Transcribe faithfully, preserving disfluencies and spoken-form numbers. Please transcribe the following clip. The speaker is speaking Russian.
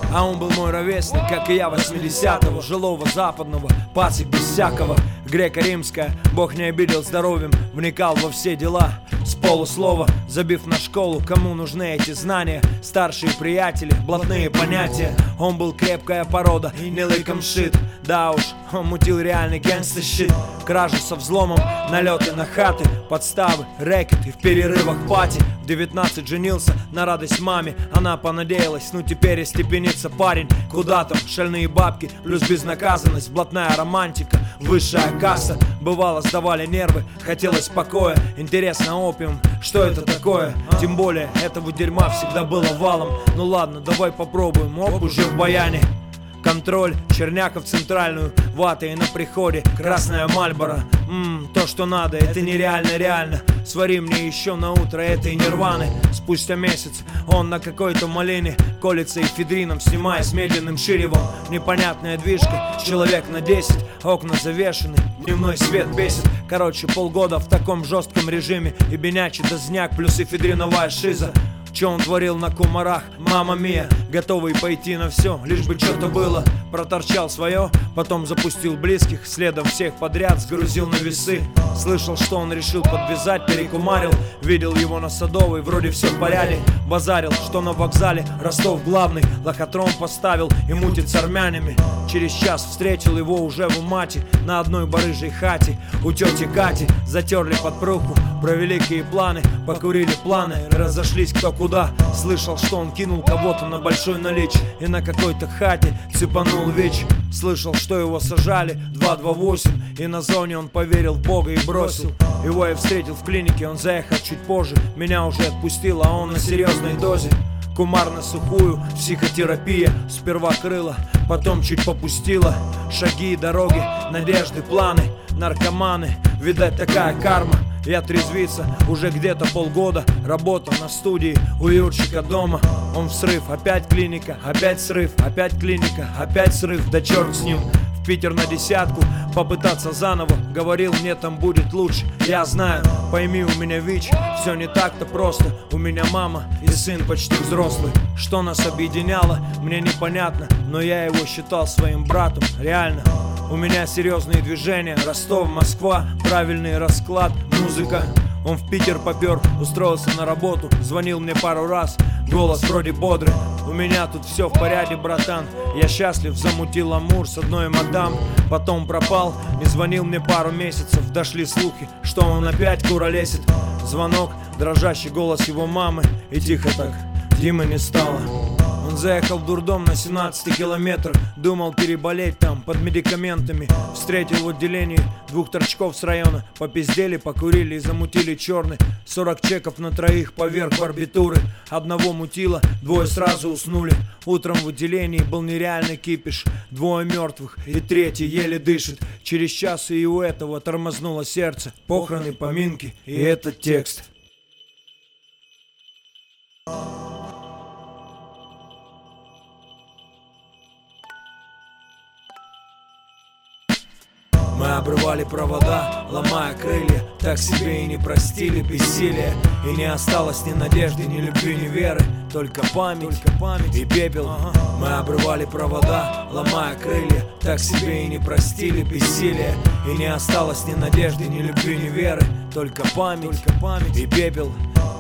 А он был мой ровесник, как и я, восьмидесятого, жилого западного, пацик без всякого. Греко-римская, Бог не обидел здоровьем, вникал во все дела с полуслова, забив на школу, кому нужны эти знания. Старшие приятели, блатные понятия. Он был крепкая порода, не лыком шит. Да уж, он мутил реальный гангста щит. Кражи со взломом, налеты на хаты, подставы, рэкет и в перерывах пати. В девятнадцать женился на радость маме, она понадеялась, ну теперь и степенится парень. Куда там, шальные бабки, плюс безнаказанность, блатная романтика, высшая касса. Бывало, сдавали нервы, хотелось покоя. Интересно, опиум, что это такое? Тем более, этого дерьма всегда было валом. Ну ладно, давай попробуем, оп, уже в баяне. Контроль, черняка в центральную, вата и на приходе, красная Мальборо. Ммм, то, что надо, это нереально, реально. Свари мне еще на утро этой нирваны. Спустя месяц он на какой-то малине колется эфедрином, снимая с медленным ширевом. Непонятная движка, человек на десять, окна завешены, дневной свет бесит. Короче, полгода в таком жестком режиме, и бенячий дозняк плюс эфедриновая шиза. Че он творил на кумарах, мама мия, готовый пойти на все, лишь бы что-то было. Проторчал свое, потом запустил близких, следом всех подряд сгрузил на весы. Слышал, что он решил подвязать, перекумарил. Видел его на Садовой, вроде все в порядке. Базарил, что на вокзале Ростов главный, лохотрон поставил и мутит с армянами. Через час встретил его уже в Умате, на одной барыжей хате. У тети Кати затерли подпругу, про великие планы, покурили планы, разошлись кто куда. Слышал, что он кинул кого-то на большой налич и на какой-то хате цепанул ВИЧ. Слышал, что его сажали два два восемь, и на зоне он поверил в Бога и бросил. Его я встретил в клинике, он заехал чуть позже. Меня уже отпустил, а он на серьезной дозе. Кумар на сухую, психотерапия. Сперва крыла, потом чуть попустила. Шаги и дороги, надежды, планы, наркоманы. Видать, такая карма. Я трезвиться уже где-то полгода. Работа на студии у Юрчика дома. Он в срыв, опять клиника, опять срыв, опять клиника, опять срыв, да черт с ним. В Питер на десятку, попытаться заново. Говорил, мне там будет лучше. Я знаю, пойми, у меня ВИЧ, все не так-то просто. У меня мама и сын почти взрослый. Что нас объединяло, мне непонятно, но я его считал своим братом, реально. У меня серьезные движения, Ростов, Москва, правильный расклад, музыка. Он в Питер попер, устроился на работу, звонил мне пару раз, голос вроде бодрый. У меня тут все в порядке, братан, я счастлив, замутил амур с одной мадам. Потом пропал, не звонил мне пару месяцев, дошли слухи, что он опять куролесит. Звонок, дрожащий голос его мамы, и тихо так, Димы не стало. Он заехал в дурдом на семнадцати километрах, думал переболеть там под медикаментами. Встретил в отделении двух торчков с района, попиздели, покурили и замутили черный. Сорок чеков на троих поверх барбитуры. Одного мутило, двое сразу уснули. Утром в отделении был нереальный кипиш. Двое мертвых и третий еле дышит. Через час и у этого тормознуло сердце. Похороны, поминки и этот текст. Мы обрывали провода, ломая крылья, так себе и не простили бессилие. И не осталось ни надежды, ни любви, ни веры, только память, только память и пепел. Ага. Мы обрывали провода, ломая крылья, так себе и не простили бессилие. И не осталось ни надежды, ни любви, ни веры, только память, только память и пепел.